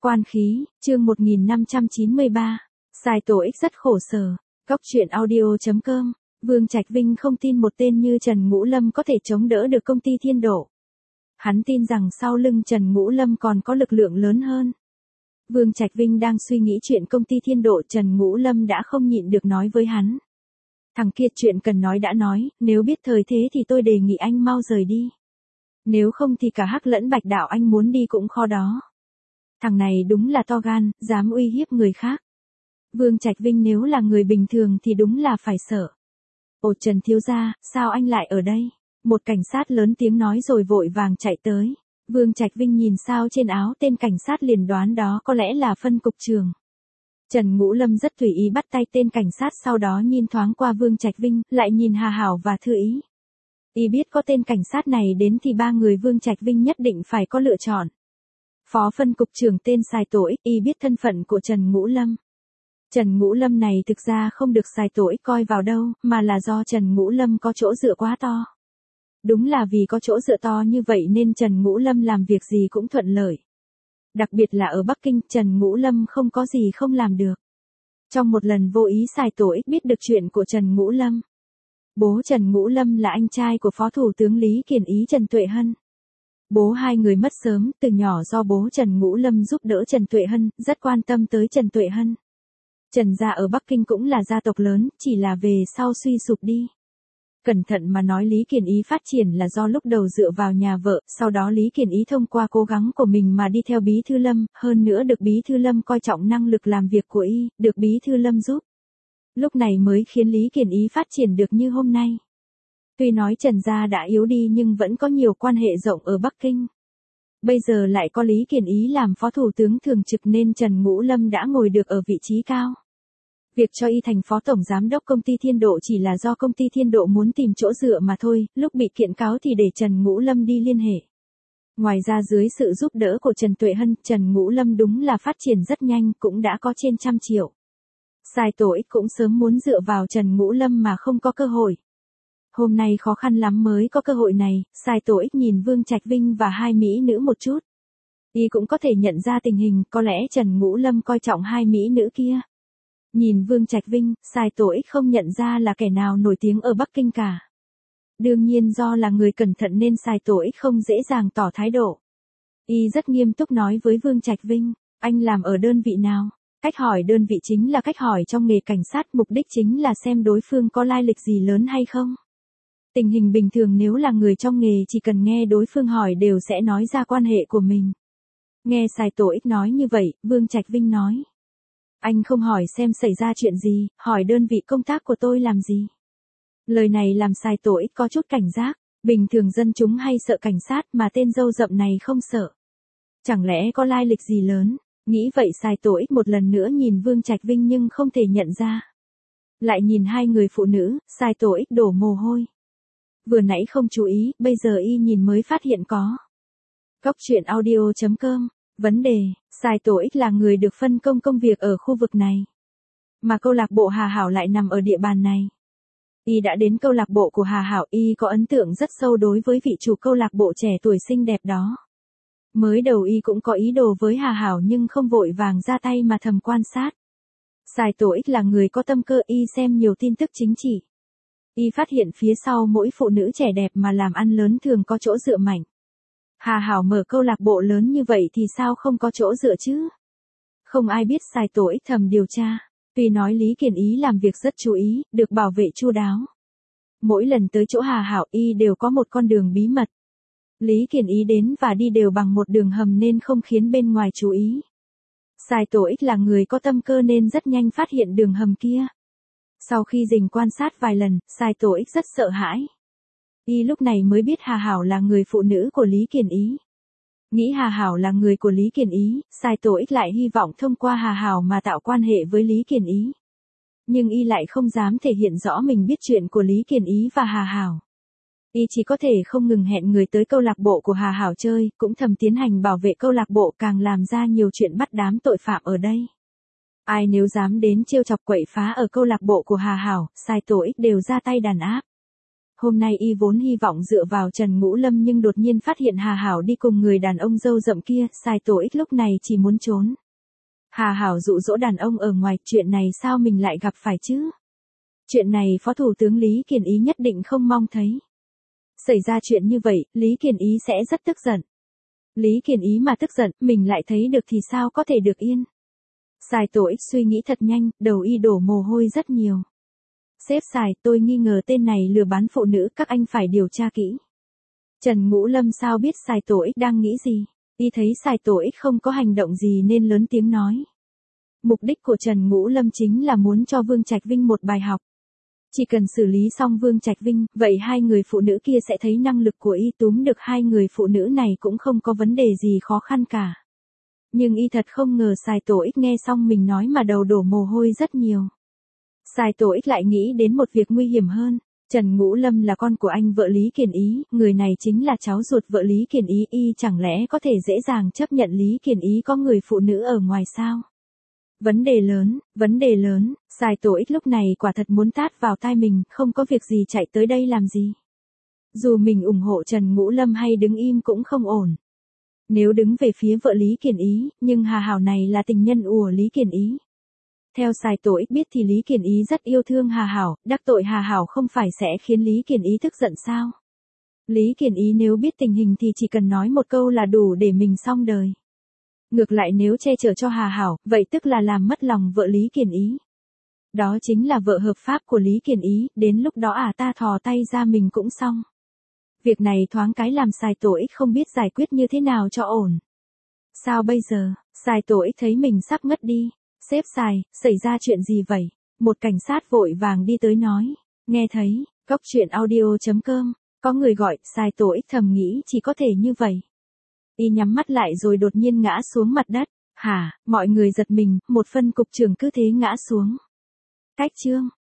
Quan khí, chương 1593. Sai tổ ích rất khổ sở. Góc truyện audio.com. Vương Trạch Vinh không tin một tên như Trần Ngũ Lâm có thể chống đỡ được công ty Thiên Độ. Hắn tin rằng sau lưng Trần Ngũ Lâm còn có lực lượng lớn hơn. Vương Trạch Vinh đang suy nghĩ chuyện công ty Thiên Độ, Trần Ngũ Lâm đã không nhịn được nói với hắn. Thằng kia chuyện cần nói đã nói, nếu biết thời thế thì tôi đề nghị anh mau rời đi. Nếu không thì cả Hắc lẫn Bạch đạo anh muốn đi cũng khó đó. Thằng này đúng là to gan, dám uy hiếp người khác. Vương Trạch Vinh nếu là người bình thường thì đúng là phải sợ. Ồ Trần thiếu gia, sao anh lại ở đây? Một cảnh sát lớn tiếng nói rồi vội vàng chạy tới. Vương Trạch Vinh nhìn sao trên áo tên cảnh sát liền đoán đó có lẽ là phân cục trưởng. Trần Ngũ Lâm rất tùy ý bắt tay tên cảnh sát, sau đó nhìn thoáng qua Vương Trạch Vinh, lại nhìn Hà Hảo và Thư Ý. Y biết có tên cảnh sát này đến thì ba người Vương Trạch Vinh nhất định phải có lựa chọn. Phó phân cục trưởng tên Sai Tổ Ích, y biết thân phận của Trần Ngũ Lâm. Trần Ngũ Lâm này thực ra không được Sai Tổ Ích coi vào đâu, mà là do Trần Ngũ Lâm có chỗ dựa quá to. Đúng là vì có chỗ dựa to như vậy nên Trần Ngũ Lâm làm việc gì cũng thuận lợi. Đặc biệt là ở Bắc Kinh, Trần Ngũ Lâm không có gì không làm được. Trong một lần vô ý Sai Tổ Ích biết được chuyện của Trần Ngũ Lâm. Bố Trần Ngũ Lâm là anh trai của Phó Thủ tướng Lý Kiền Ý Trần Tuệ Hân. Bố hai người mất sớm, từ nhỏ do bố Trần Ngũ Lâm giúp đỡ Trần Tuệ Hân, rất quan tâm tới Trần Tuệ Hân. Trần gia ở Bắc Kinh cũng là gia tộc lớn, chỉ là về sau suy sụp đi. Cẩn thận mà nói Lý Kiền Ý phát triển là do lúc đầu dựa vào nhà vợ, sau đó Lý Kiền Ý thông qua cố gắng của mình mà đi theo Bí Thư Lâm, hơn nữa được Bí Thư Lâm coi trọng năng lực làm việc của y, được Bí Thư Lâm giúp. Lúc này mới khiến Lý Kiền Ý phát triển được như hôm nay. Tuy nói Trần gia đã yếu đi nhưng vẫn có nhiều quan hệ rộng ở Bắc Kinh. Bây giờ lại có Lý Kiền Ý làm phó thủ tướng thường trực nên Trần Ngũ Lâm đã ngồi được ở vị trí cao. Việc cho y thành phó tổng giám đốc công ty Thiên Độ chỉ là do công ty Thiên Độ muốn tìm chỗ dựa mà thôi, lúc bị kiện cáo thì để Trần Ngũ Lâm đi liên hệ. Ngoài ra dưới sự giúp đỡ của Trần Tuệ Hân, Trần Ngũ Lâm đúng là phát triển rất nhanh, cũng đã có trên 100 triệu. Sai Tổ Ích cũng sớm muốn dựa vào Trần Ngũ Lâm mà không có cơ hội. Hôm nay khó khăn lắm mới có cơ hội này, Sai Tổ Ích nhìn Vương Trạch Vinh và hai mỹ nữ một chút. Y cũng có thể nhận ra tình hình, có lẽ Trần Ngũ Lâm coi trọng hai mỹ nữ kia. Nhìn Vương Trạch Vinh, Sai Tổ Ích không nhận ra là kẻ nào nổi tiếng ở Bắc Kinh cả. Đương nhiên do là người cẩn thận nên Sai Tổ Ích không dễ dàng tỏ thái độ. Y rất nghiêm túc nói với Vương Trạch Vinh, anh làm ở đơn vị nào? Cách hỏi đơn vị chính là cách hỏi trong nghề cảnh sát, mục đích chính là xem đối phương có lai lịch gì lớn hay không. Tình hình bình thường nếu là người trong nghề chỉ cần nghe đối phương hỏi đều sẽ nói ra quan hệ của mình. Nghe Sai Tổ Ích nói như vậy, Vương Trạch Vinh nói. Anh không hỏi xem xảy ra chuyện gì, hỏi đơn vị công tác của tôi làm gì. Lời này làm Sai Tổ Ích có chút cảnh giác, bình thường dân chúng hay sợ cảnh sát mà tên râu rậm này không sợ. Chẳng lẽ có lai lịch gì lớn, nghĩ vậy Sai Tổ Ích một lần nữa nhìn Vương Trạch Vinh nhưng không thể nhận ra. Lại nhìn hai người phụ nữ, Sai Tổ Ích đổ mồ hôi. Vừa nãy không chú ý, bây giờ y nhìn mới phát hiện có. Góc truyện audio.com. Vấn đề, Sai Tổ Ích là người được phân công công việc ở khu vực này. Mà câu lạc bộ Hà Hảo lại nằm ở địa bàn này. Y đã đến câu lạc bộ của Hà Hảo, y có ấn tượng rất sâu đối với vị chủ câu lạc bộ trẻ tuổi xinh đẹp đó. Mới đầu y cũng có ý đồ với Hà Hảo nhưng không vội vàng ra tay mà thầm quan sát. Sai Tổ Ích là người có tâm cơ, y xem nhiều tin tức chính trị. Y phát hiện phía sau mỗi phụ nữ trẻ đẹp mà làm ăn lớn thường có chỗ dựa mạnh. Hà Hảo mở câu lạc bộ lớn như vậy thì sao không có chỗ dựa chứ? Không ai biết Sai Tổ Ích thầm điều tra. Tuy nói Lý Kiền Ý làm việc rất chú ý, được bảo vệ chu đáo. Mỗi lần tới chỗ Hà Hảo y đều có một con đường bí mật. Lý Kiền Ý đến và đi đều bằng một đường hầm nên không khiến bên ngoài chú ý. Sai Tổ Ích là người có tâm cơ nên rất nhanh phát hiện đường hầm kia. Sau khi dình quan sát vài lần, Sai Tổ Ích rất sợ hãi. Y lúc này mới biết Hà Hảo là người phụ nữ của Lý Kiền Ý. Nghĩ Hà Hảo là người của Lý Kiền Ý, Sai Tổ Ích lại hy vọng thông qua Hà Hảo mà tạo quan hệ với Lý Kiền Ý. Nhưng y lại không dám thể hiện rõ mình biết chuyện của Lý Kiền Ý và Hà Hảo. Y chỉ có thể không ngừng hẹn người tới câu lạc bộ của Hà Hảo chơi, cũng thầm tiến hành bảo vệ câu lạc bộ, càng làm ra nhiều chuyện bắt đám tội phạm ở đây. Ai nếu dám đến trêu chọc quậy phá ở câu lạc bộ của Hà Hảo, Sai Tổ Ích đều ra tay đàn áp. Hôm nay y vốn hy vọng dựa vào Trần Ngũ Lâm nhưng đột nhiên phát hiện Hà Hảo đi cùng người đàn ông râu rậm kia, Sai Tổ Ích lúc này chỉ muốn trốn. Hà Hảo dụ dỗ đàn ông ở ngoài, chuyện này sao mình lại gặp phải chứ? Chuyện này Phó Thủ tướng Lý Kiền Ý nhất định không mong thấy. Xảy ra chuyện như vậy, Lý Kiền Ý sẽ rất tức giận. Lý Kiền Ý mà tức giận, mình lại thấy được thì sao có thể được yên. Sai Tổ Ích suy nghĩ thật nhanh, đầu y đổ mồ hôi rất nhiều. Sếp Sai, tôi nghi ngờ tên này lừa bán phụ nữ, các anh phải điều tra kỹ. Trần Ngũ Lâm sao biết Sai Tổ Ích đang nghĩ gì? Y thấy Sai Tổ Ích không có hành động gì nên lớn tiếng nói. Mục đích của Trần Ngũ Lâm chính là muốn cho Vương Trạch Vinh một bài học. Chỉ cần xử lý xong Vương Trạch Vinh, vậy hai người phụ nữ kia sẽ thấy năng lực của y, túm được hai người phụ nữ này cũng không có vấn đề gì khó khăn cả. Nhưng y thật không ngờ Sai Tổ Ích nghe xong mình nói mà đầu đổ mồ hôi rất nhiều. Sai Tổ Ích lại nghĩ đến một việc nguy hiểm hơn. Trần Ngũ Lâm là con của anh vợ Lý Kiền Ý, người này chính là cháu ruột vợ Lý Kiền Ý, y chẳng lẽ có thể dễ dàng chấp nhận Lý Kiền Ý có người phụ nữ ở ngoài sao? Vấn đề lớn, Sai Tổ Ích lúc này quả thật muốn tát vào tai mình, không có việc gì chạy tới đây làm gì. Dù mình ủng hộ Trần Ngũ Lâm hay đứng im cũng không ổn. Nếu đứng về phía vợ Lý Kiền Ý, nhưng Hà Hảo này là tình nhân của Lý Kiền Ý. Theo Sai Tổ Ích biết thì Lý Kiền Ý rất yêu thương Hà Hảo, đắc tội Hà Hảo không phải sẽ khiến Lý Kiền Ý tức giận sao? Lý Kiền Ý nếu biết tình hình thì chỉ cần nói một câu là đủ để mình xong đời. Ngược lại nếu che chở cho Hà Hảo, vậy tức là làm mất lòng vợ Lý Kiền Ý. Đó chính là vợ hợp pháp của Lý Kiền Ý, đến lúc đó ta thò tay ra mình cũng xong. Việc này thoáng cái làm Sai Tổ Ích không biết giải quyết như thế nào cho ổn. Sao bây giờ? Sai Tổ Ích thấy mình sắp ngất đi. Sếp Sai, xảy ra chuyện gì vậy? Một cảnh sát vội vàng đi tới nói. Nghe thấy, Cóc Truyện Audio.com, có người gọi, Sai Tổ Ích thầm nghĩ chỉ có thể như vậy. Y nhắm mắt lại rồi đột nhiên ngã xuống mặt đất. Hả, mọi người giật mình, một phân cục trưởng cứ thế ngã xuống. Cách chương.